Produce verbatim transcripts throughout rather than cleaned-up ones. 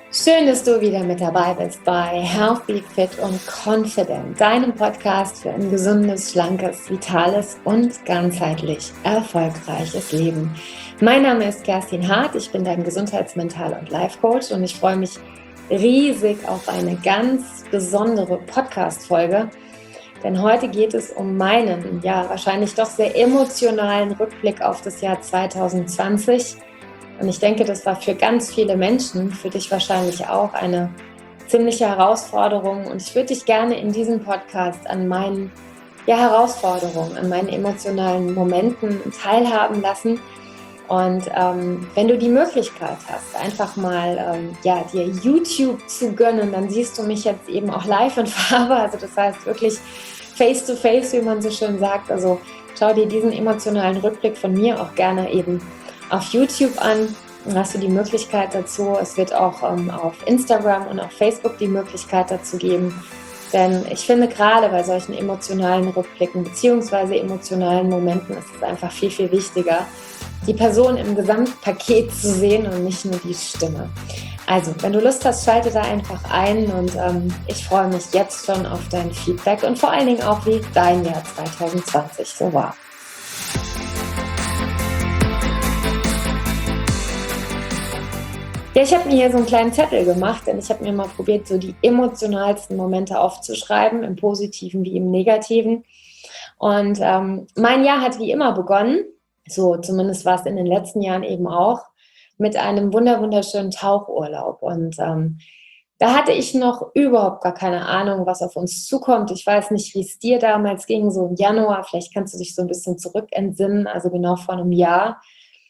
Schön, dass du wieder mit dabei bist bei Healthy, Fit und Confident, deinem Podcast für ein gesundes, schlankes, vitales und ganzheitlich erfolgreiches Leben. Mein Name ist Kerstin Hart, ich bin dein Gesundheits-, Mental- und Life-Coach und ich freue mich riesig auf eine ganz besondere Podcast-Folge, denn heute geht es um meinen, ja, wahrscheinlich doch sehr emotionalen Rückblick auf das Jahr zwanzig zwanzig. Und ich denke, das war für ganz viele Menschen, für dich wahrscheinlich auch, eine ziemliche Herausforderung. Und ich würde dich gerne in diesem Podcast an meinen ja, Herausforderungen, an meinen emotionalen Momenten teilhaben lassen. Und ähm, wenn du die Möglichkeit hast, einfach mal ähm, ja, dir YouTube zu gönnen, dann siehst du mich jetzt eben auch live in Farbe. Also das heißt wirklich face to face, wie man so schön sagt. Also schau dir diesen emotionalen Rückblick von mir auch gerne eben auf YouTube an. Dann hast du die Möglichkeit dazu. Es wird auch ähm, auf Instagram und auf Facebook die Möglichkeit dazu geben. Denn ich finde, gerade bei solchen emotionalen Rückblicken bzw. emotionalen Momenten ist es einfach viel, viel wichtiger, die Person im Gesamtpaket zu sehen und nicht nur die Stimme. Also, wenn du Lust hast, schalte da einfach ein und ähm, ich freue mich jetzt schon auf dein Feedback und vor allen Dingen auch, wie dein Jahr zwanzig zwanzig so war. Ja, ich habe mir hier so einen kleinen Zettel gemacht, denn ich habe mir mal probiert, so die emotionalsten Momente aufzuschreiben, im Positiven wie im Negativen. Und ähm, mein Jahr hat wie immer begonnen, so zumindest war es in den letzten Jahren eben auch, mit einem wunder wunderschönen Tauchurlaub. Und ähm, da hatte ich noch überhaupt gar keine Ahnung, was auf uns zukommt. Ich weiß nicht, wie es dir damals ging, so im Januar. Vielleicht kannst du dich so ein bisschen zurückentsinnen, also genau vor einem Jahr.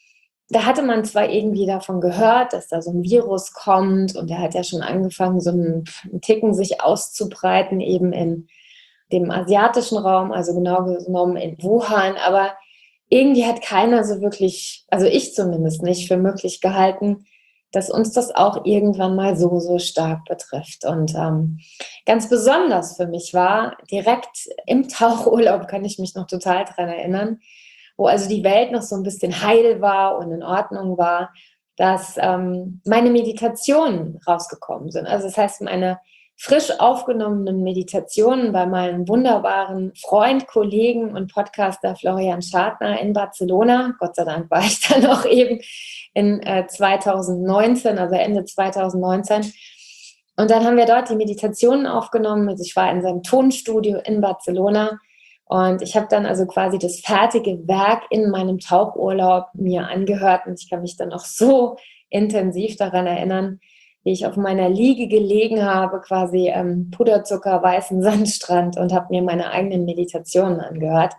Da hatte man zwar irgendwie davon gehört, dass da so ein Virus kommt und der hat ja schon angefangen, so einen, einen Ticken sich auszubreiten, eben in dem asiatischen Raum, also genau genommen in Wuhan, aber irgendwie hat keiner so wirklich, also ich zumindest nicht, für möglich gehalten, dass uns das auch irgendwann mal so, so stark betrifft. Und ähm, ganz besonders für mich war, direkt im Tauchurlaub kann ich mich noch total dran erinnern, wo also die Welt noch so ein bisschen heil war und in Ordnung war, dass ähm, meine Meditationen rausgekommen sind. Also das heißt, meine frisch aufgenommenen Meditationen bei meinem wunderbaren Freund, Kollegen und Podcaster Florian Schartner in Barcelona. Gott sei Dank war ich dann auch eben in äh, zwanzig neunzehn, also Ende zwanzig neunzehn. Und dann haben wir dort die Meditationen aufgenommen. Also ich war in seinem Tonstudio in Barcelona und ich habe dann also quasi das fertige Werk in meinem Tauchurlaub mir angehört und ich kann mich dann auch so intensiv daran erinnern, wie ich auf meiner Liege gelegen habe, quasi ähm, Puderzucker, weißen Sandstrand und habe mir meine eigenen Meditationen angehört.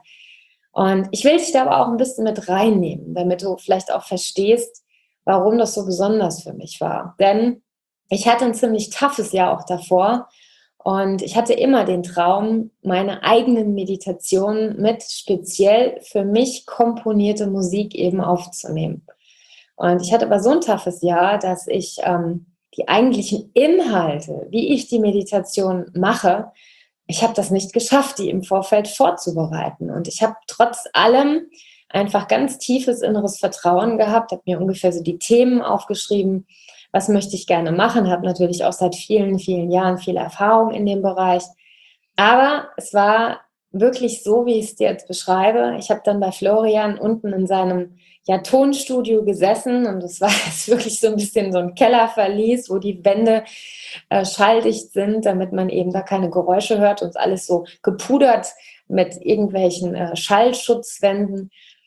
Und ich will dich da aber auch ein bisschen mit reinnehmen, damit du vielleicht auch verstehst, warum das so besonders für mich war. Denn ich hatte ein ziemlich toughes Jahr auch davor und ich hatte immer den Traum, meine eigenen Meditationen mit speziell für mich komponierte Musik eben aufzunehmen. Und ich hatte aber so ein toughes Jahr, dass ich ähm, die eigentlichen Inhalte, wie ich die Meditation mache, ich habe das nicht geschafft, die im Vorfeld vorzubereiten. Und ich habe trotz allem einfach ganz tiefes inneres Vertrauen gehabt, habe mir ungefähr so die Themen aufgeschrieben, was möchte ich gerne machen, habe natürlich auch seit vielen, vielen Jahren viel Erfahrung in dem Bereich. Aber es war wirklich so, wie ich es dir jetzt beschreibe. Ich habe dann bei Florian unten in seinem ja, Tonstudio gesessen und es war jetzt wirklich so ein bisschen so ein Kellerverlies, wo die Wände äh, schalldicht sind, damit man eben da keine Geräusche hört und alles so gepudert mit irgendwelchen äh, Schallschutzwänden.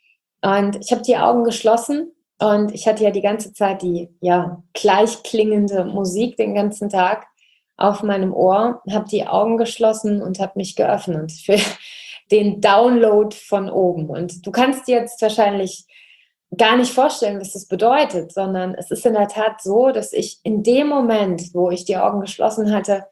Und ich habe die Augen geschlossen und ich hatte ja die ganze Zeit die ja gleich klingende Musik den ganzen Tag auf meinem Ohr, habe die Augen geschlossen und habe mich geöffnet für den Download von oben. Und du kannst dir jetzt wahrscheinlich gar nicht vorstellen, was das bedeutet, sondern es ist in der Tat so, dass ich in dem Moment, wo ich die Augen geschlossen hatte,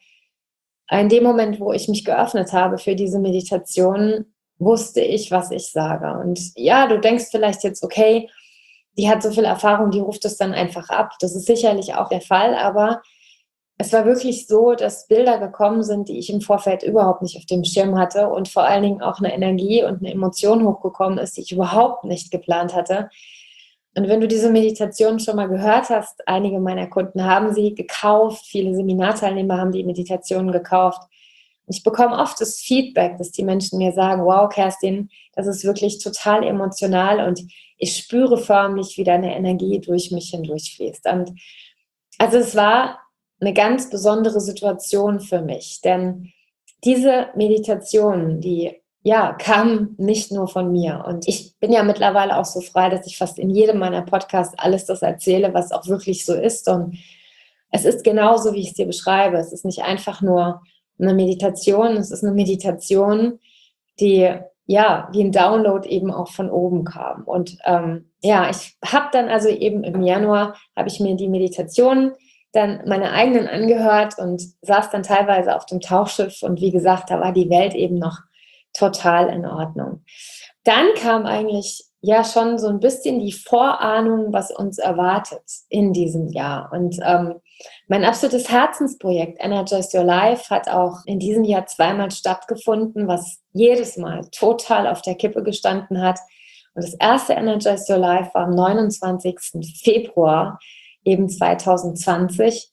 in dem Moment, wo ich mich geöffnet habe für diese Meditation, wusste ich, was ich sage. Und ja, du denkst vielleicht jetzt, okay, die hat so viel Erfahrung, die ruft es dann einfach ab. Das ist sicherlich auch der Fall, aber es war wirklich so, dass Bilder gekommen sind, die ich im Vorfeld überhaupt nicht auf dem Schirm hatte und vor allen Dingen auch eine Energie und eine Emotion hochgekommen ist, die ich überhaupt nicht geplant hatte. Und wenn du diese Meditation schon mal gehört hast, einige meiner Kunden haben sie gekauft, viele Seminarteilnehmer haben die Meditationen gekauft. Und ich bekomme oft das Feedback, dass die Menschen mir sagen, wow, Kerstin, das ist wirklich total emotional und ich spüre förmlich, wie deine Energie durch mich hindurchfließt. Und also es war eine ganz besondere Situation für mich, denn diese Meditationen, die ja, kamen nicht nur von mir. Und ich bin ja mittlerweile auch so frei, dass ich fast in jedem meiner Podcasts alles das erzähle, was auch wirklich so ist. Und es ist genauso, wie ich es dir beschreibe. Es ist nicht einfach nur eine Meditation, es ist eine Meditation, die ja wie ein Download eben auch von oben kam. Und ähm, ja, ich habe dann also eben im Januar, habe ich mir die Meditation dann meine eigenen angehört und saß dann teilweise auf dem Tauchschiff. Und wie gesagt, da war die Welt eben noch total in Ordnung. Dann kam eigentlich ja schon so ein bisschen die Vorahnung, was uns erwartet in diesem Jahr. Und ähm, mein absolutes Herzensprojekt Energize Your Life hat auch in diesem Jahr zweimal stattgefunden, was jedes Mal total auf der Kippe gestanden hat. Und das erste Energize Your Life war am neunundzwanzigsten Februar eben zwanzig zwanzig.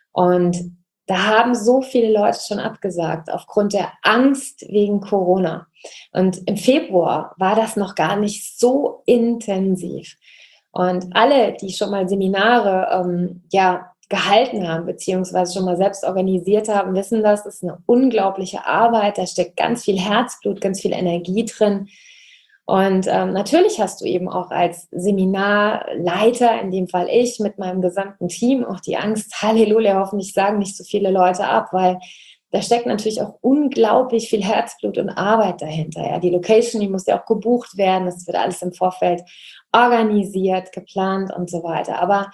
Und da haben so viele Leute schon abgesagt, aufgrund der Angst wegen Corona. Und im Februar war das noch gar nicht so intensiv. Und alle, die schon mal Seminare ähm, ja, gehalten haben, beziehungsweise schon mal selbst organisiert haben, wissen das, das ist eine unglaubliche Arbeit. Da steckt ganz viel Herzblut, ganz viel Energie drin. Und ähm, natürlich hast du eben auch als Seminarleiter, in dem Fall ich, mit meinem gesamten Team auch die Angst, Halleluja, hoffentlich sagen nicht so viele Leute ab, weil da steckt natürlich auch unglaublich viel Herzblut und Arbeit dahinter. Ja. Die Location, die muss ja auch gebucht werden, das wird alles im Vorfeld organisiert, geplant und so weiter. Aber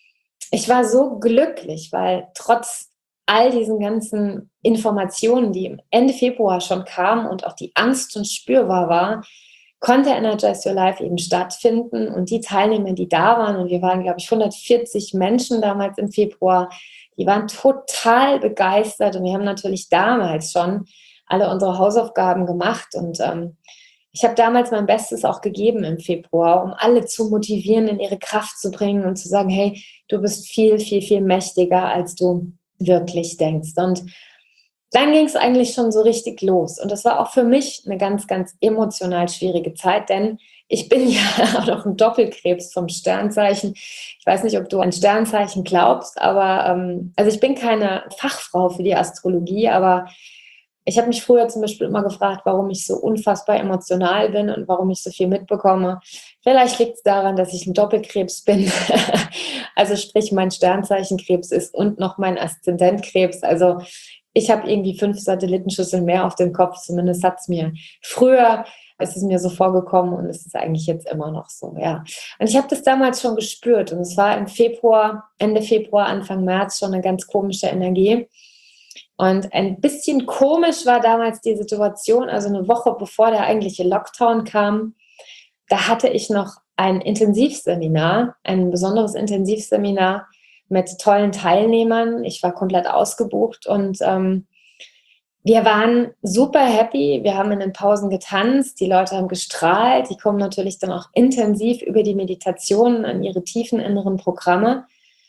ich war so glücklich, weil trotz all diesen ganzen Informationen, die Ende Februar schon kamen und auch die Angst schon spürbar war, konnte Energize Your Life eben stattfinden und die Teilnehmer, die da waren, und wir waren, glaube ich, hundertvierzig Menschen damals im Februar, die waren total begeistert und wir haben natürlich damals schon alle unsere Hausaufgaben gemacht und ähm, ich habe damals mein Bestes auch gegeben im Februar, um alle zu motivieren, in ihre Kraft zu bringen und zu sagen, hey, du bist viel, viel, viel mächtiger, als du wirklich denkst. Und dann ging es eigentlich schon so richtig los. Und das war auch für mich eine ganz, ganz emotional schwierige Zeit, denn ich bin ja auch noch ein Doppelkrebs vom Sternzeichen. Ich weiß nicht, ob du an Sternzeichen glaubst, aber ähm, also ich bin keine Fachfrau für die Astrologie, aber ich habe mich früher zum Beispiel immer gefragt, warum ich so unfassbar emotional bin und warum ich so viel mitbekomme. Vielleicht liegt es daran, dass ich ein Doppelkrebs bin. Also sprich, mein Sternzeichen Krebs ist und noch mein Aszendent Krebs. Also ich habe irgendwie fünf Satellitenschüsseln mehr auf dem Kopf. Zumindest hat es mir früher, ist es mir so vorgekommen und es ist eigentlich jetzt immer noch so, ja. Und ich habe das damals schon gespürt und es war im Februar, Ende Februar, Anfang März schon eine ganz komische Energie. Und ein bisschen komisch war damals die Situation, also eine Woche bevor der eigentliche Lockdown kam, da hatte ich noch ein Intensivseminar, ein besonderes Intensivseminar mit tollen Teilnehmern. Ich war komplett ausgebucht und ähm, wir waren super happy. Wir haben in den Pausen getanzt, die Leute haben gestrahlt. Die kommen natürlich dann auch intensiv über die Meditationen an ihre tiefen inneren Programme.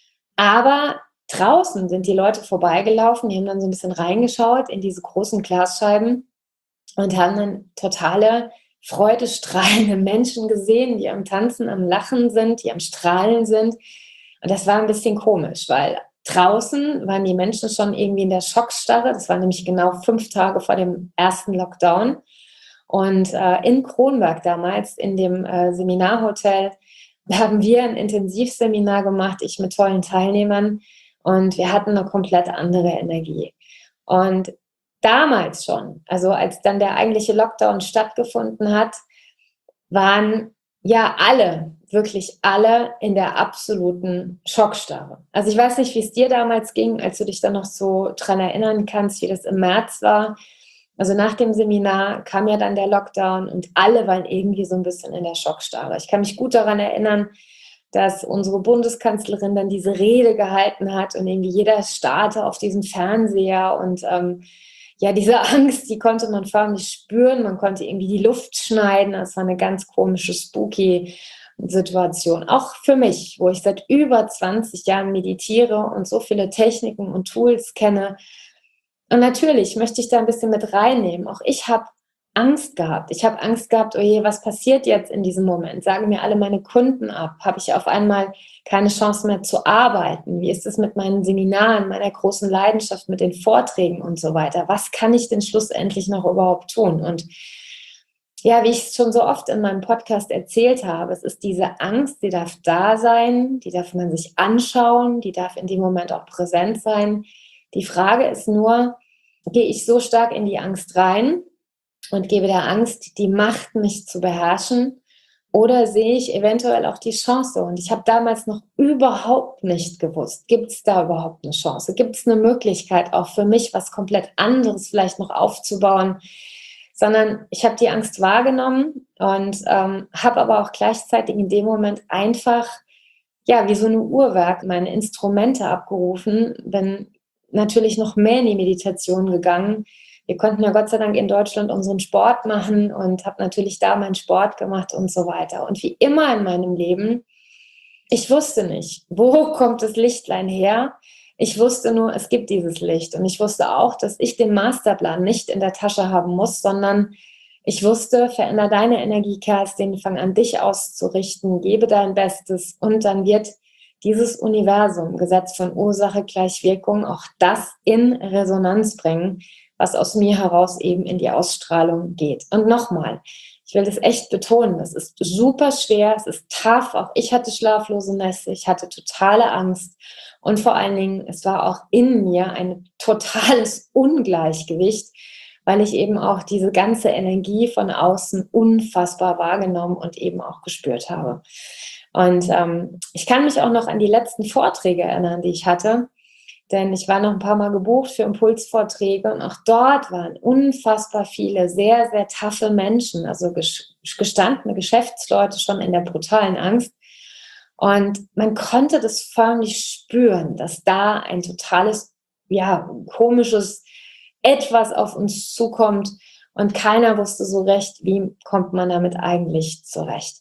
Aber draußen sind die Leute vorbeigelaufen, die haben dann so ein bisschen reingeschaut in diese großen Glasscheiben und haben dann totale freudestrahlende Menschen gesehen, die am Tanzen, am Lachen sind, die am Strahlen sind. Und das war ein bisschen komisch, weil draußen waren die Menschen schon irgendwie in der Schockstarre. Das war nämlich genau fünf Tage vor dem ersten Lockdown. Und äh, in Kronberg damals, in dem äh, Seminarhotel, haben wir ein Intensivseminar gemacht, ich mit tollen Teilnehmern. Und wir hatten eine komplett andere Energie. Und damals schon, also als dann der eigentliche Lockdown stattgefunden hat, waren ja alle, wirklich alle in der absoluten Schockstarre. Also ich weiß nicht, wie es dir damals ging, als du dich dann noch so dran erinnern kannst, wie das im März war. Also nach dem Seminar kam ja dann der Lockdown und alle waren irgendwie so ein bisschen in der Schockstarre. Ich kann mich gut daran erinnern, dass unsere Bundeskanzlerin dann diese Rede gehalten hat und irgendwie jeder starrte auf diesen Fernseher und ähm, ja, diese Angst, die konnte man förmlich spüren. Man konnte irgendwie die Luft schneiden. Das war eine ganz komische, spooky Situation, auch für mich, wo ich seit über zwanzig Jahren meditiere und so viele Techniken und Tools kenne. Und natürlich möchte ich da ein bisschen mit reinnehmen. Auch ich habe Angst gehabt. Ich habe Angst gehabt, oh je, was passiert jetzt in diesem Moment? Sagen mir alle meine Kunden ab? Habe ich auf einmal keine Chance mehr zu arbeiten? Wie ist es mit meinen Seminaren, meiner großen Leidenschaft, mit den Vorträgen und so weiter? Was kann ich denn schlussendlich noch überhaupt tun? Und ja, wie ich es schon so oft in meinem Podcast erzählt habe, es ist diese Angst, die darf da sein, die darf man sich anschauen, die darf in dem Moment auch präsent sein. Die Frage ist nur, gehe ich so stark in die Angst rein und gebe der Angst die Macht, mich zu beherrschen? Oder sehe ich eventuell auch die Chance? Und ich habe damals noch überhaupt nicht gewusst, gibt es da überhaupt eine Chance? Gibt es eine Möglichkeit auch für mich, was komplett anderes vielleicht noch aufzubauen? Sondern ich habe die Angst wahrgenommen und ähm, habe aber auch gleichzeitig in dem Moment einfach, ja, wie so ein Uhrwerk meine Instrumente abgerufen, bin natürlich noch mehr in die Meditation gegangen. Wir konnten ja Gott sei Dank in Deutschland unseren Sport machen und habe natürlich da meinen Sport gemacht und so weiter. Und wie immer in meinem Leben, ich wusste nicht, wo kommt das Lichtlein her? Ich wusste nur, es gibt dieses Licht. Und ich wusste auch, dass ich den Masterplan nicht in der Tasche haben muss, sondern ich wusste, veränder deine Energie, Kerstin, fang an, dich auszurichten, gebe dein Bestes und dann wird dieses Universum, Gesetz von Ursache gleich Wirkung, auch das in Resonanz bringen, was aus mir heraus eben in die Ausstrahlung geht. Und nochmal, ich will das echt betonen, das ist super schwer, es ist tough, auch ich hatte schlaflose Nächte, ich hatte totale Angst und vor allen Dingen, es war auch in mir ein totales Ungleichgewicht, weil ich eben auch diese ganze Energie von außen unfassbar wahrgenommen und eben auch gespürt habe. Und ähm, ich kann mich auch noch an die letzten Vorträge erinnern, die ich hatte, denn ich war noch ein paar Mal gebucht für Impulsvorträge und auch dort waren unfassbar viele sehr, sehr taffe Menschen, also gestandene Geschäftsleute schon in der brutalen Angst. Und man konnte das förmlich spüren, dass da ein totales, ja, komisches Etwas auf uns zukommt und keiner wusste so recht, wie kommt man damit eigentlich zurecht.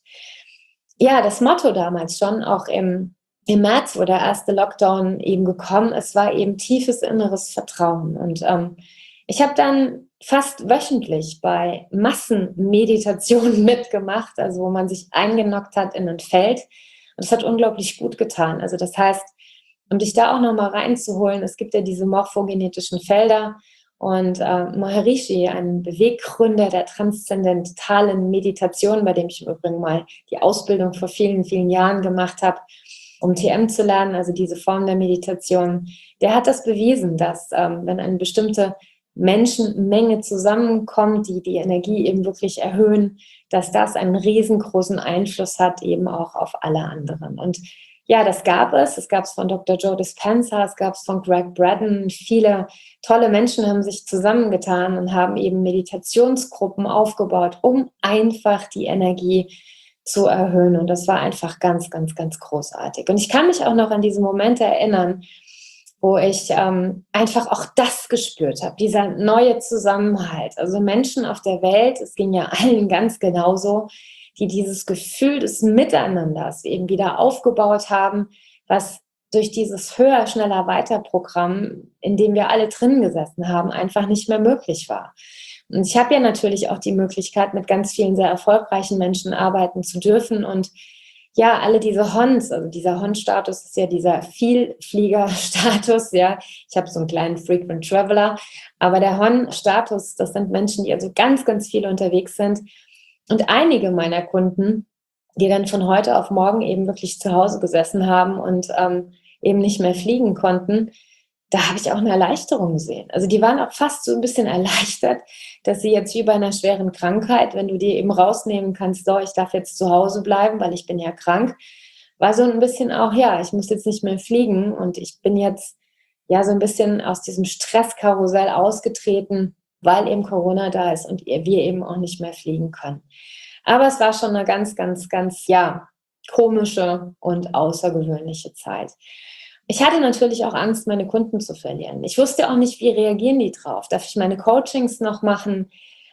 Ja, das Motto damals schon, auch im, im März, wo der erste Lockdown eben gekommen ist, war eben tiefes inneres Vertrauen. Und ähm, ich habe dann fast wöchentlich bei Massenmeditationen mitgemacht, also wo man sich eingenockt hat in ein Feld. Und es hat unglaublich gut getan. Also das heißt, um dich da auch nochmal reinzuholen, es gibt ja diese morphogenetischen Felder und äh, Maharishi, ein Beweggründer der transzendentalen Meditation, bei dem ich im Übrigen mal die Ausbildung vor vielen, vielen Jahren gemacht habe, um T M zu lernen, also diese Form der Meditation, der hat das bewiesen, dass ähm, wenn eine bestimmte Menschenmenge zusammenkommt, die die Energie eben wirklich erhöhen, dass das einen riesengroßen Einfluss hat eben auch auf alle anderen. Und ja, das gab es. Es gab es von Doktor Joe Dispenza, es gab es von Greg Braden. Viele tolle Menschen haben sich zusammengetan und haben eben Meditationsgruppen aufgebaut, um einfach die Energie zu erhöhen. Und das war einfach ganz, ganz, ganz großartig. Und ich kann mich auch noch an diese Momente erinnern, wo ich ähm, einfach auch das gespürt habe, dieser neue Zusammenhalt. Also Menschen auf der Welt, es ging ja allen ganz genauso, die dieses Gefühl des Miteinanders eben wieder aufgebaut haben, was durch dieses Höher, Schneller, Weiter-Programm, in dem wir alle drin gesessen haben, einfach nicht mehr möglich war. Und ich habe ja natürlich auch die Möglichkeit, mit ganz vielen sehr erfolgreichen Menschen arbeiten zu dürfen und ja, alle diese Hons, also dieser Hon-Status ist ja dieser Vielflieger-Status, ja. Ich habe so einen kleinen Frequent Traveler, aber der Hon-Status, das sind Menschen, die also ganz, ganz viel unterwegs sind. Und einige meiner Kunden, die dann von heute auf morgen eben wirklich zu Hause gesessen haben und ähm, eben nicht mehr fliegen konnten, da habe ich auch eine Erleichterung gesehen. Also die waren auch fast so ein bisschen erleichtert, dass sie jetzt wie bei einer schweren Krankheit, wenn du die eben rausnehmen kannst, so, ich darf jetzt zu Hause bleiben, weil ich bin ja krank, war so ein bisschen auch, ja, ich muss jetzt nicht mehr fliegen und ich bin jetzt ja so ein bisschen aus diesem Stresskarussell ausgetreten, weil eben Corona da ist und wir eben auch nicht mehr fliegen können. Aber es war schon eine ganz, ganz, ganz, ja, komische und außergewöhnliche Zeit. Ich hatte natürlich auch Angst, meine Kunden zu verlieren. Ich wusste auch nicht, wie reagieren die drauf. Darf ich meine Coachings noch machen?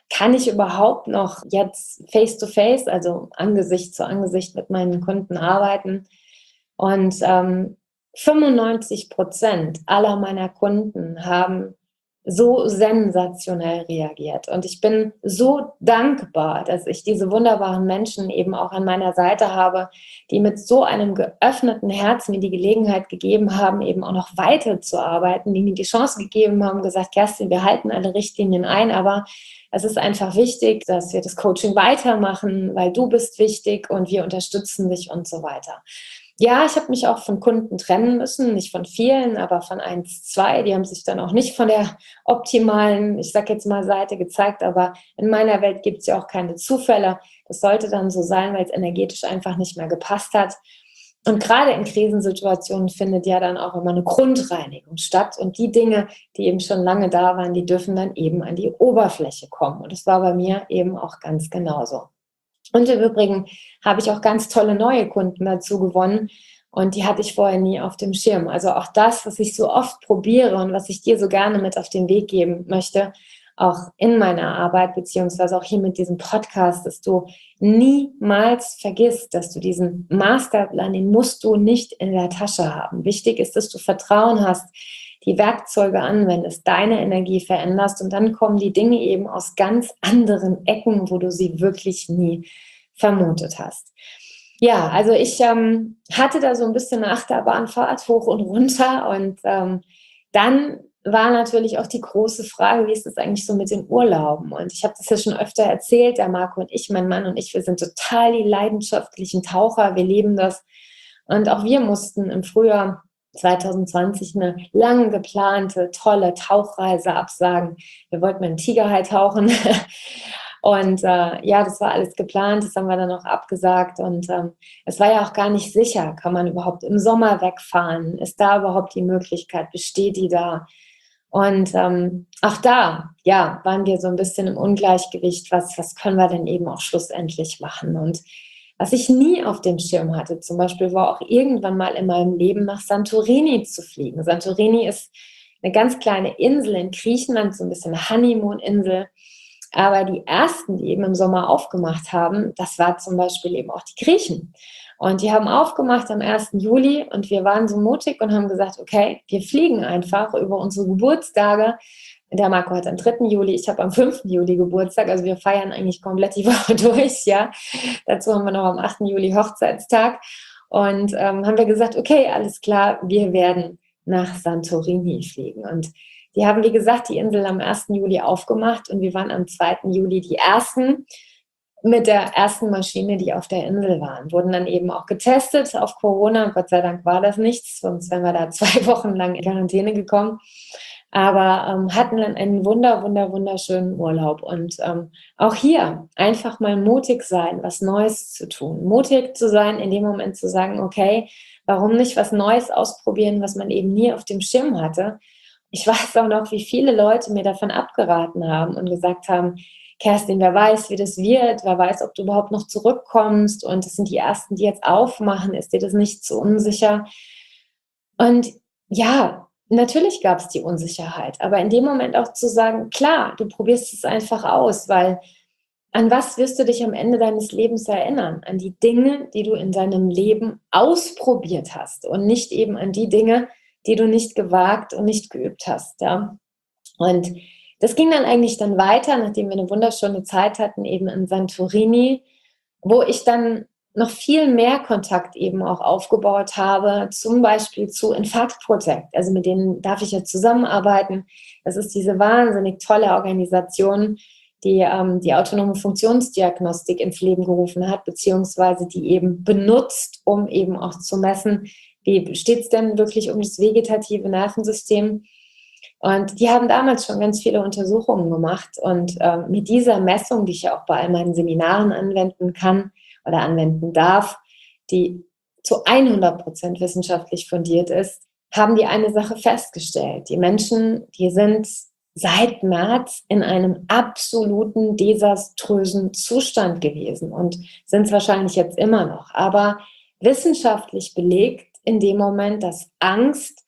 kann ich überhaupt noch jetzt face-to-face, also Angesicht zu Angesicht mit meinen Kunden arbeiten? Und ähm, fünfundneunzig Prozent aller meiner Kunden haben so sensationell reagiert. Und ich bin so dankbar, dass ich diese wunderbaren Menschen eben auch an meiner Seite habe, die mit so einem geöffneten Herzen mir die Gelegenheit gegeben haben, eben auch noch weiterzuarbeiten, die mir die Chance gegeben haben, gesagt, Kerstin, wir halten alle Richtlinien ein, aber es ist einfach wichtig, dass wir das Coaching weitermachen, weil du bist wichtig und wir unterstützen dich und so weiter. Ja, ich habe mich auch von Kunden trennen müssen, nicht von vielen, aber von eins, zwei. Die haben sich dann auch nicht von der optimalen, ich sage jetzt mal, Seite gezeigt. Aber in meiner Welt gibt es ja auch keine Zufälle. Das sollte dann so sein, weil es energetisch einfach nicht mehr gepasst hat. Und gerade in Krisensituationen findet ja dann auch immer eine Grundreinigung statt. Und die Dinge, die eben schon lange da waren, die dürfen dann eben an die Oberfläche kommen. Und das war bei mir eben auch ganz genauso. Und im Übrigen habe ich auch ganz tolle neue Kunden dazu gewonnen und die hatte ich vorher nie auf dem Schirm. Also auch das, was ich so oft probiere und was ich dir so gerne mit auf den Weg geben möchte, auch in meiner Arbeit, beziehungsweise auch hier mit diesem Podcast, dass du niemals vergisst, dass du diesen Masterplan, den musst du nicht in der Tasche haben. Wichtig ist, dass du Vertrauen hast, die Werkzeuge anwendest, deine Energie veränderst und dann kommen die Dinge eben aus ganz anderen Ecken, wo du sie wirklich nie vermutet hast. Ja, also ich ähm, hatte da so ein bisschen eine Achterbahnfahrt hoch und runter und ähm, dann war natürlich auch die große Frage, wie ist es eigentlich so mit den Urlauben? Und ich habe das ja schon öfter erzählt, der Marco und ich, mein Mann und ich, wir sind total die leidenschaftlichen Taucher, wir leben das. Und auch wir mussten im Frühjahr zwanzig zwanzig eine lang geplante, tolle Tauchreise absagen. Wir wollten mit dem Tigerhai tauchen. Und äh, ja, das war alles geplant, das haben wir dann auch abgesagt. Und ähm, es war ja auch gar nicht sicher, kann man überhaupt im Sommer wegfahren? Ist da überhaupt die Möglichkeit? Besteht die da? Und ähm, auch da, ja, waren wir so ein bisschen im Ungleichgewicht. Was, was können wir denn eben auch schlussendlich machen? Und was ich nie auf dem Schirm hatte, zum Beispiel, war auch irgendwann mal in meinem Leben nach Santorini zu fliegen. Santorini ist eine ganz kleine Insel in Griechenland, so ein bisschen eine Honeymoon-Insel. Aber die ersten, die eben im Sommer aufgemacht haben, das war zum Beispiel eben auch die Griechen. Und die haben aufgemacht am ersten Juli und wir waren so mutig und haben gesagt, okay, wir fliegen einfach über unsere Geburtstage. Der Marco hat am dritten Juli, ich habe am fünften Juli Geburtstag, also wir feiern eigentlich komplett die Woche durch, ja. Dazu haben wir noch am achten Juli Hochzeitstag und ähm, haben wir gesagt, okay, alles klar, wir werden nach Santorini fliegen. Und die haben, wie gesagt, die Insel am ersten Juli aufgemacht und wir waren am zweiten Juli die Ersten mit der ersten Maschine, die auf der Insel waren. Wurden dann eben auch getestet auf Corona. Gott sei Dank war das nichts, sonst wären wir da zwei Wochen lang in Quarantäne gekommen. Aber ähm, hatten dann einen wunder, wunder, wunderschönen Urlaub. Und ähm, auch hier einfach mal mutig sein, was Neues zu tun. Mutig zu sein, in dem Moment zu sagen, okay, warum nicht was Neues ausprobieren, was man eben nie auf dem Schirm hatte. Ich weiß auch noch, wie viele Leute mir davon abgeraten haben und gesagt haben, Kerstin, wer weiß, wie das wird, wer weiß, ob du überhaupt noch zurückkommst und es sind die Ersten, die jetzt aufmachen, ist dir das nicht zu unsicher? Und ja, natürlich gab es die Unsicherheit, aber in dem Moment auch zu sagen, klar, du probierst es einfach aus, weil an was wirst du dich am Ende deines Lebens erinnern? An die Dinge, die du in deinem Leben ausprobiert hast und nicht eben an die Dinge, die du nicht gewagt und nicht geübt hast, ja. Und das ging dann eigentlich dann weiter, nachdem wir eine wunderschöne Zeit hatten, eben in Santorini, wo ich dann noch viel mehr Kontakt eben auch aufgebaut habe, zum Beispiel zu Infarkt Protect. Also mit denen darf ich ja zusammenarbeiten. Das ist diese wahnsinnig tolle Organisation, die ähm, die autonome Funktionsdiagnostik ins Leben gerufen hat, beziehungsweise die eben benutzt, um eben auch zu messen, wie steht es denn wirklich um das vegetative Nervensystem. Und die haben damals schon ganz viele Untersuchungen gemacht. Und ähm, mit dieser Messung, die ich ja auch bei all meinen Seminaren anwenden kann oder anwenden darf, die zu hundert Prozent wissenschaftlich fundiert ist, haben die eine Sache festgestellt. Die Menschen, die sind seit März in einem absoluten desaströsen Zustand gewesen und sind es wahrscheinlich jetzt immer noch. Aber wissenschaftlich belegt in dem Moment, dass Angst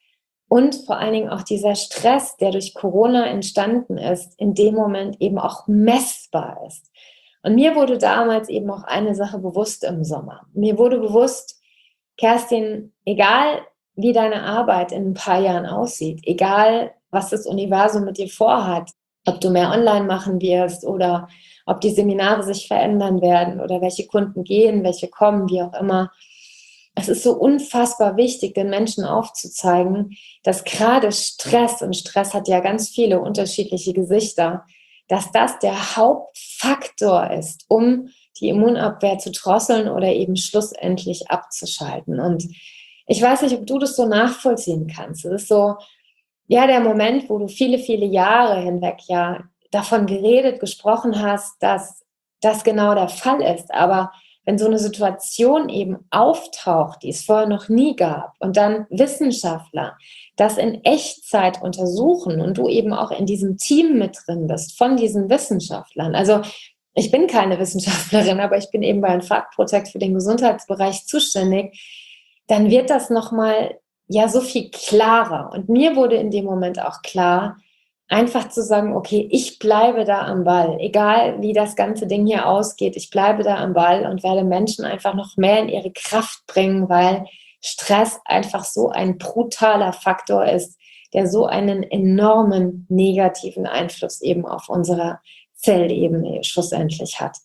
und vor allen Dingen auch dieser Stress, der durch Corona entstanden ist, in dem Moment eben auch messbar ist. Und mir wurde damals eben auch eine Sache bewusst im Sommer. Mir wurde bewusst, Kerstin, egal wie deine Arbeit in ein paar Jahren aussieht, egal was das Universum mit dir vorhat, ob du mehr online machen wirst oder ob die Seminare sich verändern werden oder welche Kunden gehen, welche kommen, wie auch immer. Es ist so unfassbar wichtig, den Menschen aufzuzeigen, dass gerade Stress, und Stress hat ja ganz viele unterschiedliche Gesichter, dass das der Hauptfaktor ist, um die Immunabwehr zu drosseln oder eben schlussendlich abzuschalten. Und ich weiß nicht, ob du das so nachvollziehen kannst. Es ist so, ja, der Moment, wo du viele, viele Jahre hinweg ja davon geredet, gesprochen hast, dass das genau der Fall ist. Aber wenn so eine Situation eben auftaucht, die es vorher noch nie gab, und dann Wissenschaftler das in Echtzeit untersuchen und du eben auch in diesem Team mit drin bist von diesen Wissenschaftlern. Also ich bin keine Wissenschaftlerin, aber ich bin eben bei Infarkt Protect für den Gesundheitsbereich zuständig, dann wird das nochmal ja so viel klarer. Und mir wurde in dem Moment auch klar, einfach zu sagen, okay, ich bleibe da am Ball, egal wie das ganze Ding hier ausgeht, ich bleibe da am Ball und werde Menschen einfach noch mehr in ihre Kraft bringen, weil Stress einfach so ein brutaler Faktor ist, der so einen enormen negativen Einfluss eben auf unsere Zellebene schlussendlich hat.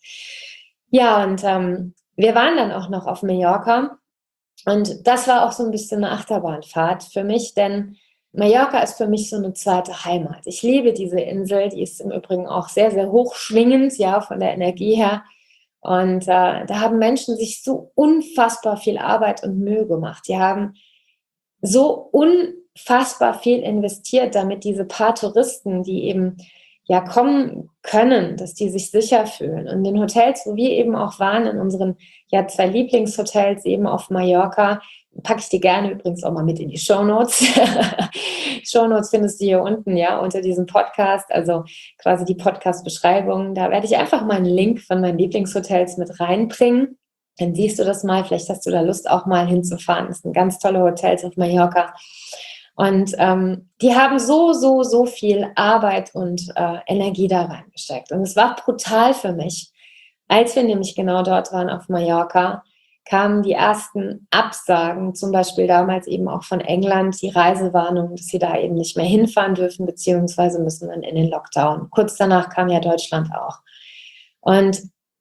Ja, und ähm, wir waren dann auch noch auf Mallorca und das war auch so ein bisschen eine Achterbahnfahrt für mich, denn Mallorca ist für mich so eine zweite Heimat. Ich liebe diese Insel, die ist im Übrigen auch sehr, sehr hochschwingend, ja, von der Energie her. Und äh, da haben Menschen sich so unfassbar viel Arbeit und Mühe gemacht. Die haben so unfassbar viel investiert, damit diese paar Touristen, die eben ja kommen können, dass die sich sicher fühlen. Und in den Hotels, wo wir eben auch waren, in unseren ja zwei Lieblingshotels eben auf Mallorca, packe ich dir gerne übrigens auch mal mit in die Shownotes. Shownotes findest du hier unten, ja, unter diesem Podcast, also quasi die Podcast-Beschreibung. Da werde ich einfach mal einen Link von meinen Lieblingshotels mit reinbringen. Dann siehst du das mal, vielleicht hast du da Lust auch mal hinzufahren. Das sind ganz tolle Hotels auf Mallorca. Und ähm, die haben so, so, so viel Arbeit und äh, Energie da reingesteckt. Und es war brutal für mich, als wir nämlich genau dort waren auf Mallorca, kamen die ersten Absagen, zum Beispiel damals eben auch von England, die Reisewarnung, dass sie da eben nicht mehr hinfahren dürfen, beziehungsweise müssen dann in den Lockdown. Kurz danach kam ja Deutschland auch. Und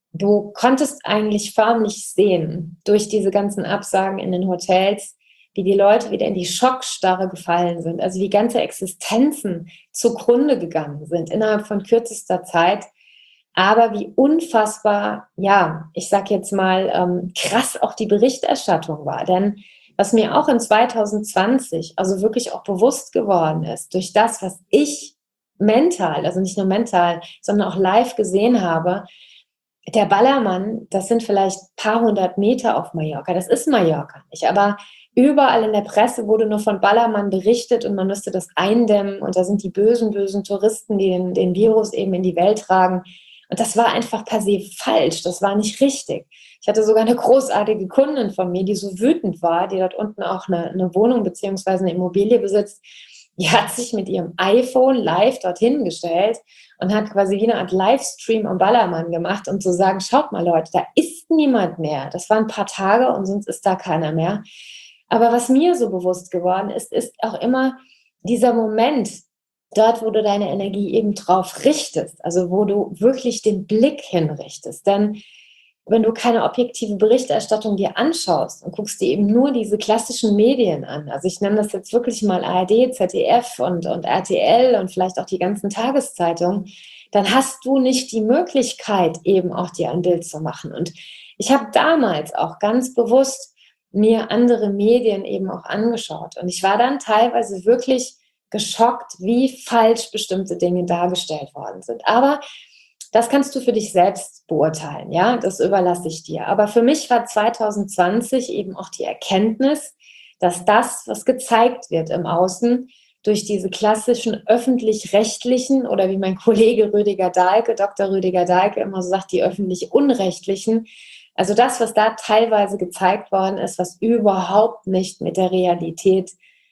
du konntest eigentlich förmlich sehen, durch diese ganzen Absagen in den Hotels, wie die Leute wieder in die Schockstarre gefallen sind, also wie ganze Existenzen zugrunde gegangen sind innerhalb von kürzester Zeit, aber wie unfassbar, ja, ich sag jetzt mal, ähm, krass auch die Berichterstattung war. Denn was mir auch in zwanzig zwanzig, also wirklich auch bewusst geworden ist, durch das, was ich mental, also nicht nur mental, sondern auch live gesehen habe, der Ballermann, das sind vielleicht ein paar hundert Meter auf Mallorca, das ist Mallorca nicht, aber überall in der Presse wurde nur von Ballermann berichtet und man müsste das eindämmen und da sind die bösen, bösen Touristen, die den, den Virus eben in die Welt tragen. Und das war einfach per se falsch, das war nicht richtig. Ich hatte sogar eine großartige Kundin von mir, die so wütend war, die dort unten auch eine, eine Wohnung beziehungsweise eine Immobilie besitzt. Die hat sich mit ihrem iPhone live dorthin gestellt und hat quasi wie eine Art Livestream am Ballermann gemacht, um zu sagen, schaut mal Leute, da ist niemand mehr. Das waren ein paar Tage und sonst ist da keiner mehr. Aber was mir so bewusst geworden ist, ist auch immer dieser Moment, dort, wo du deine Energie eben drauf richtest, also wo du wirklich den Blick hinrichtest. Denn wenn du keine objektive Berichterstattung dir anschaust und guckst dir eben nur diese klassischen Medien an, also ich nenne das jetzt wirklich mal A R D, Z D F und, und R T L und vielleicht auch die ganzen Tageszeitungen, dann hast du nicht die Möglichkeit, eben auch dir ein Bild zu machen. Und ich habe damals auch ganz bewusst mir andere Medien eben auch angeschaut. Und ich war dann teilweise wirklich geschockt, wie falsch bestimmte Dinge dargestellt worden sind. Aber das kannst du für dich selbst beurteilen, ja, das überlasse ich dir. Aber für mich war zwanzig zwanzig eben auch die Erkenntnis, dass das, was gezeigt wird im Außen, durch diese klassischen öffentlich-rechtlichen oder wie mein Kollege Rüdiger Dahlke, Doktor Rüdiger Dahlke immer so sagt, die öffentlich-unrechtlichen, also das, was da teilweise gezeigt worden ist, was überhaupt nicht mit der Realität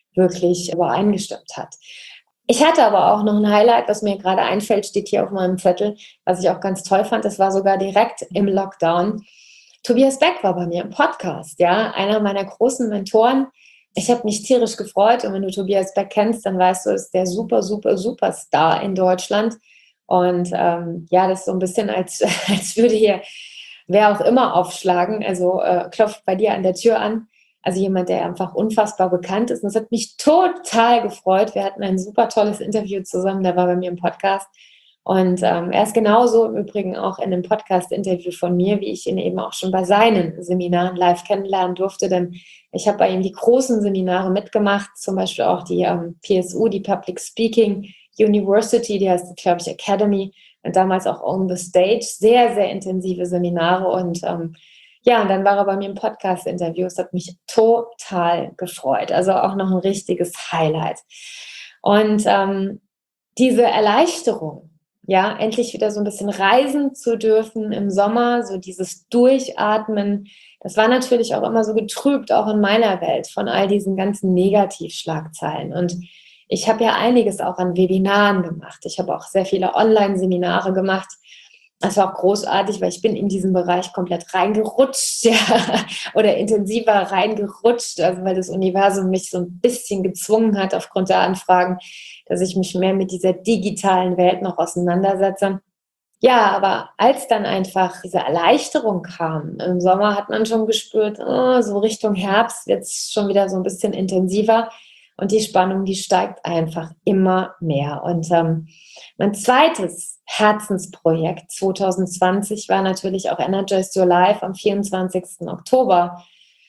wirklich übereingestimmt hat. Ich hatte aber auch noch ein Highlight, was mir gerade einfällt, steht hier auf meinem Zettel, was ich auch ganz toll fand. Das war sogar direkt im Lockdown. Tobias Beck war bei mir im Podcast, ja, einer meiner großen Mentoren. Ich habe mich tierisch gefreut und wenn du Tobias Beck kennst, dann weißt du, ist der super, super, super Star in Deutschland. Und ähm, ja, das ist so ein bisschen, als, als würde hier wer auch immer aufschlagen. Also äh, klopft bei dir an der Tür an. Also jemand, der einfach unfassbar bekannt ist. Und das hat mich total gefreut. Wir hatten ein super tolles Interview zusammen. Der war bei mir im Podcast. Und ähm, er ist genauso im Übrigen auch in einem Podcast-Interview von mir, wie ich ihn eben auch schon bei seinen Seminaren live kennenlernen durfte. Denn ich habe bei ihm die großen Seminare mitgemacht, zum Beispiel auch die ähm, P S U, die Public Speaking University, die heißt, glaube ich, Academy. Und damals auch On the Stage. Sehr, sehr intensive Seminare. Und ähm, ja, und dann war er bei mir im Podcast-Interview. Es hat mich total gefreut. Also auch noch ein richtiges Highlight. Und ähm, diese Erleichterung, ja, endlich wieder so ein bisschen reisen zu dürfen im Sommer, so dieses Durchatmen, das war natürlich auch immer so getrübt, auch in meiner Welt, von all diesen ganzen Negativschlagzeilen. Und ich habe ja einiges auch an Webinaren gemacht. Ich habe auch sehr viele Online-Seminare gemacht. Das war auch großartig, weil ich bin in diesen Bereich komplett reingerutscht, ja, oder intensiver reingerutscht, also weil das Universum mich so ein bisschen gezwungen hat aufgrund der Anfragen, dass ich mich mehr mit dieser digitalen Welt noch auseinandersetze. Ja, aber als dann einfach diese Erleichterung kam, im Sommer hat man schon gespürt, oh, so Richtung Herbst wird es schon wieder so ein bisschen intensiver und die Spannung, die steigt einfach immer mehr. Und ähm, mein zweites Herzensprojekt zwanzig zwanzig war natürlich auch Energize Your Life am vierundzwanzigsten Oktober.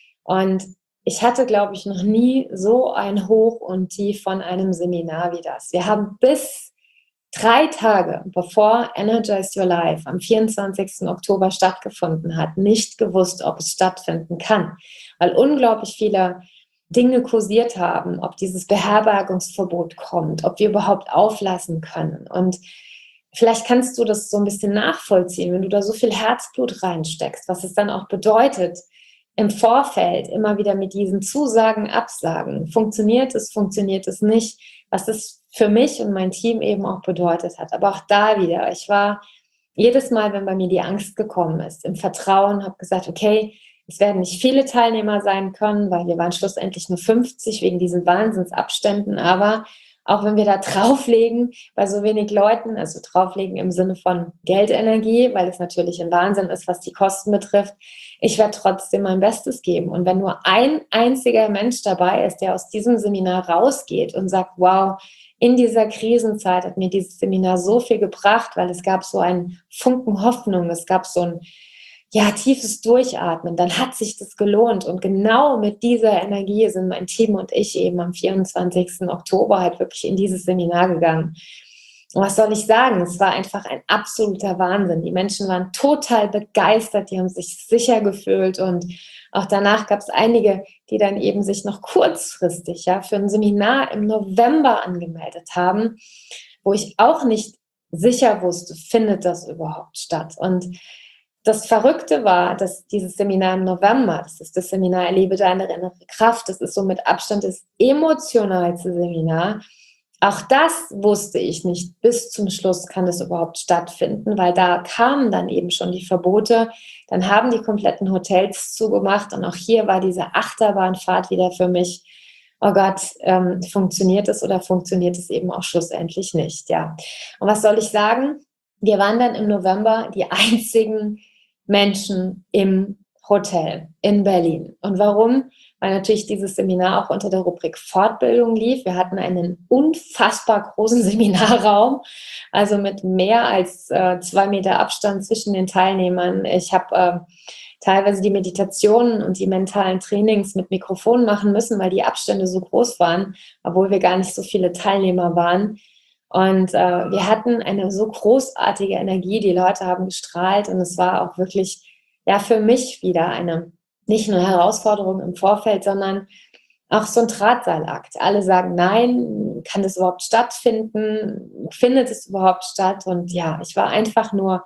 Und ich hatte, glaube ich, noch nie so ein Hoch und Tief von einem Seminar wie das. Wir haben bis drei Tage bevor Energize Your Life am vierundzwanzigsten Oktober stattgefunden hat, nicht gewusst, ob es stattfinden kann, weil unglaublich viele Dinge kursiert haben, ob dieses Beherbergungsverbot kommt, ob wir überhaupt auflassen können. Und vielleicht kannst du das so ein bisschen nachvollziehen, wenn du da so viel Herzblut reinsteckst, was es dann auch bedeutet, im Vorfeld immer wieder mit diesen Zusagen, Absagen. Funktioniert es, funktioniert es nicht, was es für mich und mein Team eben auch bedeutet hat. Aber auch da wieder, ich war jedes Mal, wenn bei mir die Angst gekommen ist, im Vertrauen, habe gesagt, okay, es werden nicht viele Teilnehmer sein können, weil wir waren schlussendlich nur fünfzig wegen diesen Wahnsinnsabständen, aber auch wenn wir da drauflegen bei so wenig Leuten, also drauflegen im Sinne von Geldenergie, weil es natürlich ein Wahnsinn ist, was die Kosten betrifft, ich werde trotzdem mein Bestes geben. Und wenn nur ein einziger Mensch dabei ist, der aus diesem Seminar rausgeht und sagt, wow, in dieser Krisenzeit hat mir dieses Seminar so viel gebracht, weil es gab so einen Funken Hoffnung, es gab so ein ja, tiefes Durchatmen, dann hat sich das gelohnt. Und genau mit dieser Energie sind mein Team und ich eben am vierundzwanzigsten Oktober halt wirklich in dieses Seminar gegangen. Und was soll ich sagen? Es war einfach ein absoluter Wahnsinn. Die Menschen waren total begeistert, die haben sich sicher gefühlt und auch danach gab es einige, die dann eben sich noch kurzfristig ja für ein Seminar im November angemeldet haben, wo ich auch nicht sicher wusste, findet das überhaupt statt? Und das Verrückte war, dass dieses Seminar im November, das ist das Seminar Erlebe deine innere Kraft, das ist so mit Abstand das emotionalste Seminar. Auch das wusste ich nicht. Bis zum Schluss kann das überhaupt stattfinden, weil da kamen dann eben schon die Verbote. Dann haben die kompletten Hotels zugemacht und auch hier war diese Achterbahnfahrt wieder für mich, oh Gott, ähm, funktioniert es oder funktioniert es eben auch schlussendlich nicht, ja. Und was soll ich sagen? Wir waren dann im November die einzigen Menschen im Hotel in Berlin. Und warum? Weil natürlich dieses Seminar auch unter der Rubrik Fortbildung lief. Wir hatten einen unfassbar großen Seminarraum, also mit mehr als äh, zwei Meter Abstand zwischen den Teilnehmern. Ich habe äh, teilweise die Meditationen und die mentalen Trainings mit Mikrofon machen müssen, weil die Abstände so groß waren, obwohl wir gar nicht so viele Teilnehmer waren. Und äh, wir hatten eine so großartige Energie, die Leute haben gestrahlt und es war auch wirklich, ja, für mich wieder eine, nicht nur Herausforderung im Vorfeld, sondern auch so ein Drahtseilakt. Alle sagen, nein, kann das überhaupt stattfinden? Findet es überhaupt statt? Und ja, ich war einfach nur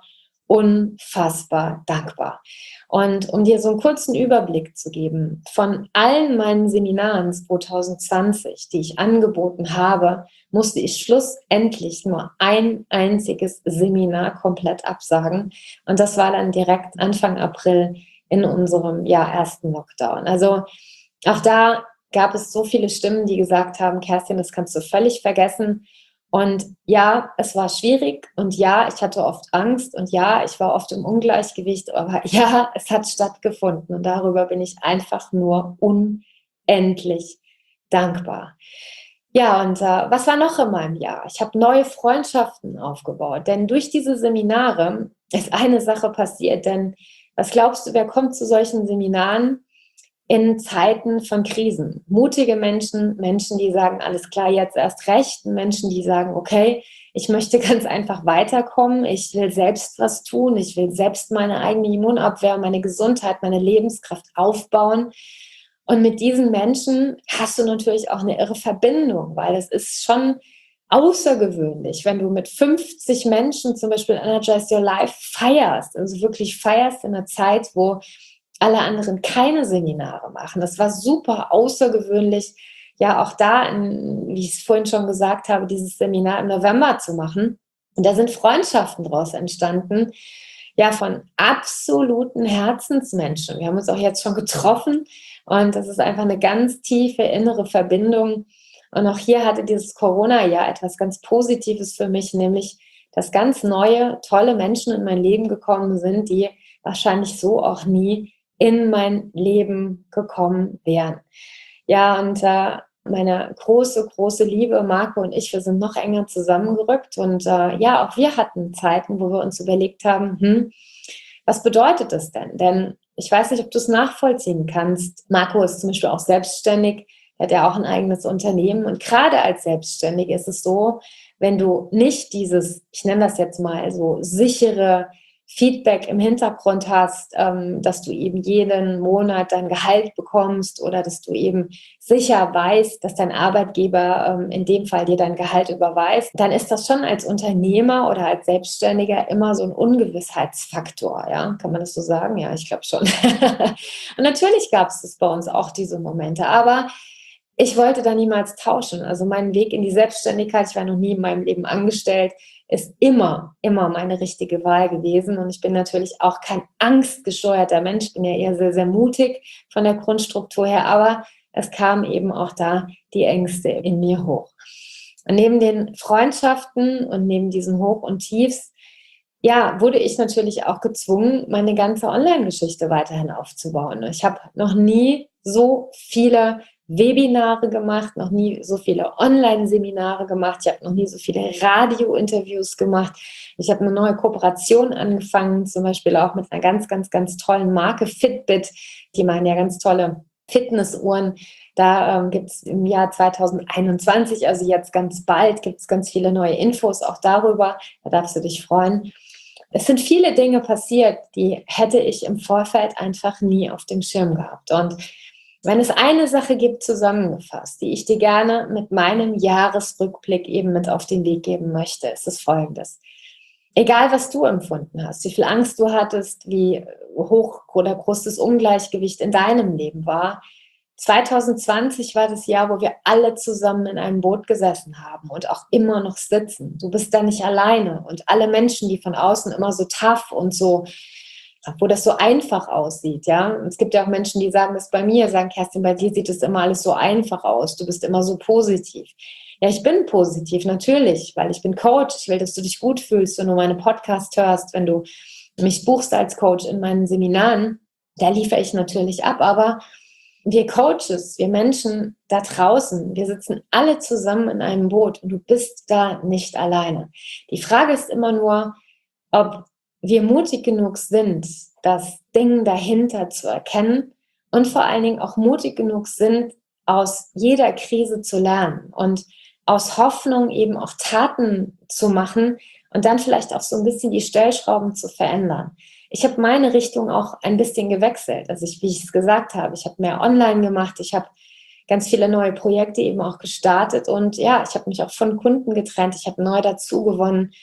unfassbar dankbar. Und um dir so einen kurzen Überblick zu geben, von allen meinen Seminaren zwanzig zwanzig, die ich angeboten habe, musste ich schlussendlich nur ein einziges Seminar komplett absagen. Und das war dann direkt Anfang April in unserem ja, ersten Lockdown. Also auch da gab es so viele Stimmen, die gesagt haben, Kerstin, das kannst du völlig vergessen. Und ja, es war schwierig und ja, ich hatte oft Angst und ja, ich war oft im Ungleichgewicht, aber ja, es hat stattgefunden und darüber bin ich einfach nur unendlich dankbar. Ja, und äh, was war noch in meinem Jahr? Ich habe neue Freundschaften aufgebaut, denn durch diese Seminare ist eine Sache passiert, denn was glaubst du, wer kommt zu solchen Seminaren? In Zeiten von Krisen. Mutige Menschen, Menschen, die sagen, alles klar, jetzt erst recht, Menschen, die sagen, okay, ich möchte ganz einfach weiterkommen, ich will selbst was tun, ich will selbst meine eigene Immunabwehr, meine Gesundheit, meine Lebenskraft aufbauen. Und mit diesen Menschen hast du natürlich auch eine irre Verbindung, weil es ist schon außergewöhnlich, wenn du mit fünfzig Menschen zum Beispiel Energize Your Life feierst, also wirklich feierst in einer Zeit, wo alle anderen keine Seminare machen. Das war super außergewöhnlich, ja auch da, in, wie ich es vorhin schon gesagt habe, dieses Seminar im November zu machen. Und da sind Freundschaften daraus entstanden, ja, von absoluten Herzensmenschen. Wir haben uns auch jetzt schon getroffen und das ist einfach eine ganz tiefe innere Verbindung. Und auch hier hatte dieses Corona-Jahr etwas ganz Positives für mich, nämlich, dass ganz neue, tolle Menschen in mein Leben gekommen sind, die wahrscheinlich so auch nie in mein Leben gekommen wären. Ja, und äh, meine große, große Liebe, Marco und ich, wir sind noch enger zusammengerückt. Und äh, ja, auch wir hatten Zeiten, wo wir uns überlegt haben, hm, was bedeutet das denn? Denn ich weiß nicht, ob du es nachvollziehen kannst. Marco ist zum Beispiel auch selbstständig, er hat ja auch ein eigenes Unternehmen. Und gerade als Selbstständige ist es so, wenn du nicht dieses, ich nenne das jetzt mal so, sichere Feedback im Hintergrund hast, ähm, dass du eben jeden Monat dein Gehalt bekommst oder dass du eben sicher weißt, dass dein Arbeitgeber ähm, in dem Fall dir dein Gehalt überweist, dann ist das schon als Unternehmer oder als Selbstständiger immer so ein Ungewissheitsfaktor, ja? Kann man das so sagen? Ja, ich glaube schon. Und natürlich gab es das bei uns auch, diese Momente, aber ich wollte da niemals tauschen. Also mein Weg in die Selbstständigkeit, ich war noch nie in meinem Leben angestellt, ist immer, immer meine richtige Wahl gewesen. Und ich bin natürlich auch kein angstgesteuerter Mensch, bin ja eher sehr, sehr mutig von der Grundstruktur her, aber es kamen eben auch da die Ängste in mir hoch. Und neben den Freundschaften und neben diesen Hoch und Tiefs, ja, wurde ich natürlich auch gezwungen, meine ganze Online-Geschichte weiterhin aufzubauen. Ich habe noch nie so viele Webinare gemacht, noch nie so viele Online-Seminare gemacht, ich habe noch nie so viele Radio-Interviews gemacht. Ich habe eine neue Kooperation angefangen, zum Beispiel auch mit einer ganz, ganz, ganz tollen Marke Fitbit. Die machen ja ganz tolle Fitnessuhren. Da ähm, gibt es im Jahr zwanzig einundzwanzig, also jetzt ganz bald, gibt es ganz viele neue Infos auch darüber. Da darfst du dich freuen. Es sind viele Dinge passiert, die hätte ich im Vorfeld einfach nie auf dem Schirm gehabt. Und wenn es eine Sache gibt, zusammengefasst, die ich dir gerne mit meinem Jahresrückblick eben mit auf den Weg geben möchte, ist es Folgendes. Egal, was du empfunden hast, wie viel Angst du hattest, wie hoch oder groß das Ungleichgewicht in deinem Leben war, zwanzig zwanzig war das Jahr, wo wir alle zusammen in einem Boot gesessen haben und auch immer noch sitzen. Du bist da nicht alleine und alle Menschen, die von außen immer so tough und so, wo das so einfach aussieht, ja. Es gibt ja auch Menschen, die sagen das bei mir, sagen, Kerstin, bei dir sieht das immer alles so einfach aus, du bist immer so positiv. Ja, ich bin positiv, natürlich, weil ich bin Coach, ich will, dass du dich gut fühlst, wenn du meine Podcast hörst, wenn du mich buchst als Coach in meinen Seminaren, da liefere ich natürlich ab, aber wir Coaches, wir Menschen da draußen, wir sitzen alle zusammen in einem Boot und du bist da nicht alleine. Die Frage ist immer nur, ob wir mutig genug sind, das Ding dahinter zu erkennen und vor allen Dingen auch mutig genug sind, aus jeder Krise zu lernen und aus Hoffnung eben auch Taten zu machen und dann vielleicht auch so ein bisschen die Stellschrauben zu verändern. Ich habe meine Richtung auch ein bisschen gewechselt. Also ich, wie ich es gesagt habe, ich habe mehr online gemacht, ich habe ganz viele neue Projekte eben auch gestartet und ja, ich habe mich auch von Kunden getrennt, ich habe neu dazu gewonnen.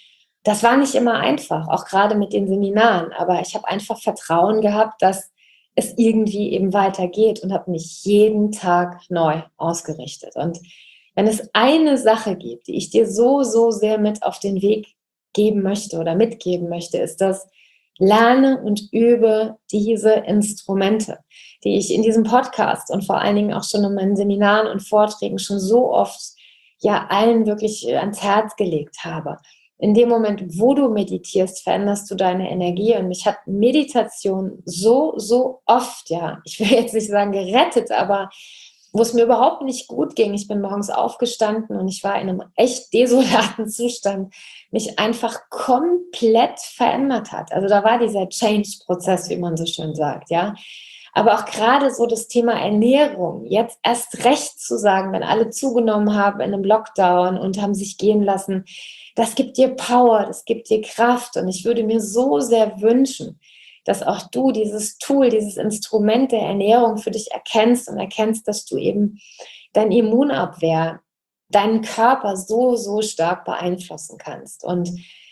das war nicht immer einfach, auch gerade mit den Seminaren, aber ich habe einfach Vertrauen gehabt, dass es irgendwie eben weitergeht und habe mich jeden Tag neu ausgerichtet. Und wenn es eine Sache gibt, die ich dir so, so sehr mit auf den Weg geben möchte oder mitgeben möchte, ist das: Lerne und übe diese Instrumente, die ich in diesem Podcast und vor allen Dingen auch schon in meinen Seminaren und Vorträgen schon so oft ja allen wirklich ans Herz gelegt habe. In dem Moment, wo du meditierst, veränderst du deine Energie. Und mich hat Meditation so, so oft, ja, ich will jetzt nicht sagen gerettet, aber wo es mir überhaupt nicht gut ging. Ich bin morgens aufgestanden und ich war in einem echt desolaten Zustand, mich einfach komplett verändert hat. Also da war dieser Change-Prozess, wie man so schön sagt, ja. Aber auch gerade so das Thema Ernährung, jetzt erst recht zu sagen, wenn alle zugenommen haben in einem Lockdown und haben sich gehen lassen, das gibt dir Power, das gibt dir Kraft. Und ich würde mir so sehr wünschen, dass auch du dieses Tool, dieses Instrument der Ernährung für dich erkennst und erkennst, dass du eben deine Immunabwehr, deinen Körper so, so stark beeinflussen kannst. Und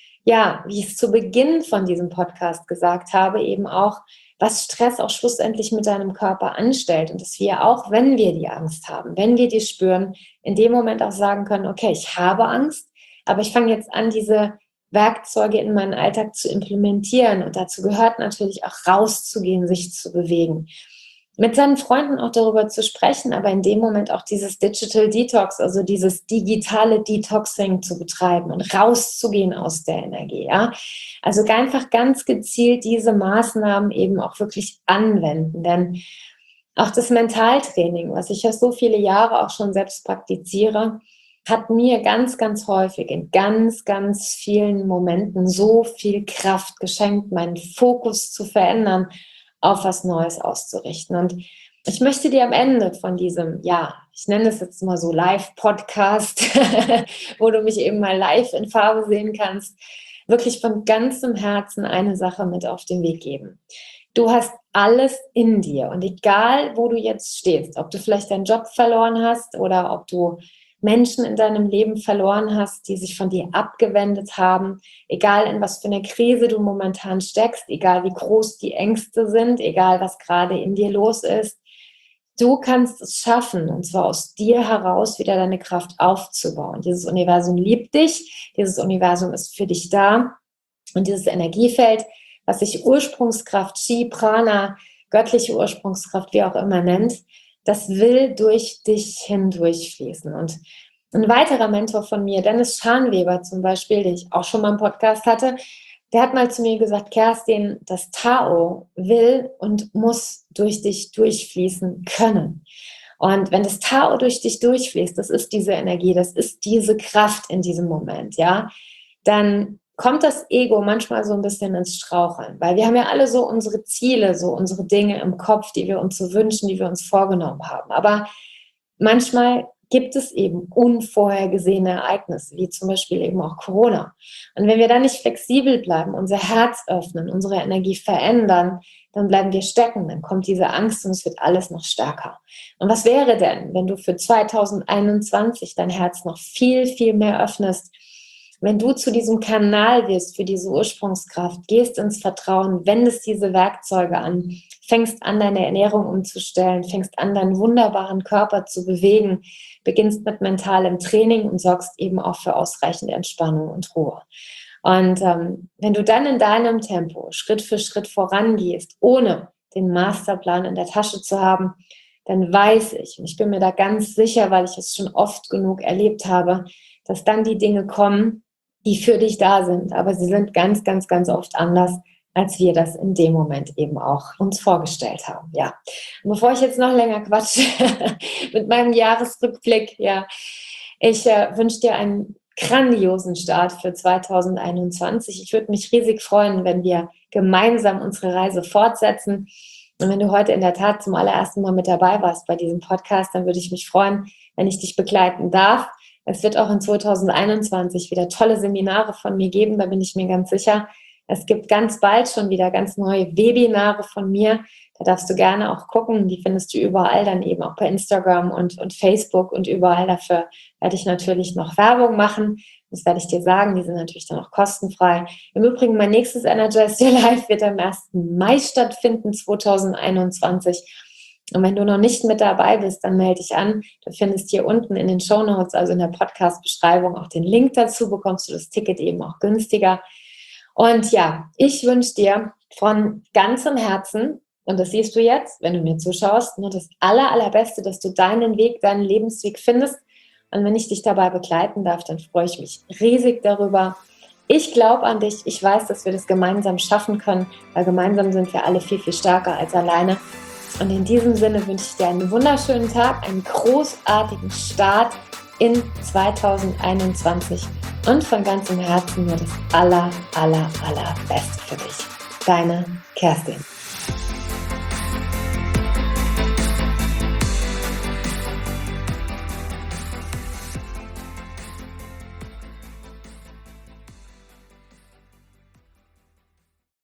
ja, wie ich es zu Beginn von diesem Podcast gesagt habe, eben auch, was Stress auch schlussendlich mit deinem Körper anstellt und dass wir auch, wenn wir die Angst haben, wenn wir die spüren, in dem Moment auch sagen können, okay, ich habe Angst, aber ich fange jetzt an, diese Werkzeuge in meinen Alltag zu implementieren. Und dazu gehört natürlich auch rauszugehen, sich zu bewegen. Mit seinen Freunden auch darüber zu sprechen, aber in dem Moment auch dieses Digital Detox, also dieses digitale Detoxing zu betreiben und rauszugehen aus der Energie. Ja? Also einfach ganz gezielt diese Maßnahmen eben auch wirklich anwenden. Denn auch das Mentaltraining, was ich ja so viele Jahre auch schon selbst praktiziere, hat mir ganz, ganz häufig in ganz, ganz vielen Momenten so viel Kraft geschenkt, meinen Fokus zu verändern, auf was Neues auszurichten. Und ich möchte dir am Ende von diesem, ja, ich nenne es jetzt mal so Live-Podcast, wo du mich eben mal live in Farbe sehen kannst, wirklich von ganzem Herzen eine Sache mit auf den Weg geben. Du hast alles in dir und egal, wo du jetzt stehst, ob du vielleicht deinen Job verloren hast oder ob du Menschen in deinem Leben verloren hast, die sich von dir abgewendet haben, egal in was für eine Krise du momentan steckst, egal wie groß die Ängste sind, egal was gerade in dir los ist, du kannst es schaffen, und zwar aus dir heraus wieder deine Kraft aufzubauen. Dieses Universum liebt dich, dieses Universum ist für dich da und dieses Energiefeld, was sich Ursprungskraft, Chi, Prana, göttliche Ursprungskraft, wie auch immer nennt, das will durch dich hindurchfließen. Und ein weiterer Mentor von mir, Dennis Scharnweber zum Beispiel, den ich auch schon mal im Podcast hatte, der hat mal zu mir gesagt, Kerstin, das Tao will und muss durch dich durchfließen können. Und wenn das Tao durch dich durchfließt, das ist diese Energie, das ist diese Kraft in diesem Moment, ja, dann kommt das Ego manchmal so ein bisschen ins Straucheln, weil wir haben ja alle so unsere Ziele, so unsere Dinge im Kopf, die wir uns so wünschen, die wir uns vorgenommen haben. Aber manchmal gibt es eben unvorhergesehene Ereignisse, wie zum Beispiel eben auch Corona. Und wenn wir dann nicht flexibel bleiben, unser Herz öffnen, unsere Energie verändern, dann bleiben wir stecken, dann kommt diese Angst und es wird alles noch stärker. Und was wäre denn, wenn du für zwanzig einundzwanzig dein Herz noch viel, viel mehr öffnest, wenn du zu diesem Kanal wirst für diese Ursprungskraft, gehst ins Vertrauen, wendest diese Werkzeuge an, fängst an, deine Ernährung umzustellen, fängst an, deinen wunderbaren Körper zu bewegen, beginnst mit mentalem Training und sorgst eben auch für ausreichende Entspannung und Ruhe. Und ähm, wenn du dann in deinem Tempo Schritt für Schritt vorangehst, ohne den Masterplan in der Tasche zu haben, dann weiß ich, und ich bin mir da ganz sicher, weil ich es schon oft genug erlebt habe, dass dann die Dinge kommen, die für dich da sind. Aber sie sind ganz, ganz, ganz oft anders, als wir das in dem Moment eben auch uns vorgestellt haben. Ja. Und bevor ich jetzt noch länger quatsche mit meinem Jahresrückblick, ja, ich äh, wünsche dir einen grandiosen Start für zwanzig einundzwanzig. Ich würde mich riesig freuen, wenn wir gemeinsam unsere Reise fortsetzen. Und wenn du heute in der Tat zum allerersten Mal mit dabei warst bei diesem Podcast, dann würde ich mich freuen, wenn ich dich begleiten darf. Es wird auch in zwanzig einundzwanzig wieder tolle Seminare von mir geben, da bin ich mir ganz sicher. Es gibt ganz bald schon wieder ganz neue Webinare von mir. Da darfst du gerne auch gucken. Die findest du überall, dann eben auch bei Instagram und, und Facebook und überall. Dafür werde ich natürlich noch Werbung machen. Das werde ich dir sagen. Die sind natürlich dann auch kostenfrei. Im Übrigen, mein nächstes Energize Your Life wird am ersten Mai stattfinden, zwanzig einundzwanzig. Und wenn du noch nicht mit dabei bist, dann melde dich an. Du findest hier unten in den Shownotes, also in der Podcast-Beschreibung, auch den Link dazu. Bekommst du das Ticket eben auch günstiger. Und ja, ich wünsche dir von ganzem Herzen, und das siehst du jetzt, wenn du mir zuschaust, nur das aller, allerbeste, dass du deinen Weg, deinen Lebensweg findest. Und wenn ich dich dabei begleiten darf, dann freue ich mich riesig darüber. Ich glaube an dich. Ich weiß, dass wir das gemeinsam schaffen können, weil gemeinsam sind wir alle viel, viel stärker als alleine. Und in diesem Sinne wünsche ich dir einen wunderschönen Tag, einen großartigen Start in zwanzig einundzwanzig und von ganzem Herzen nur das aller, aller, allerbeste für dich. Deine Kerstin.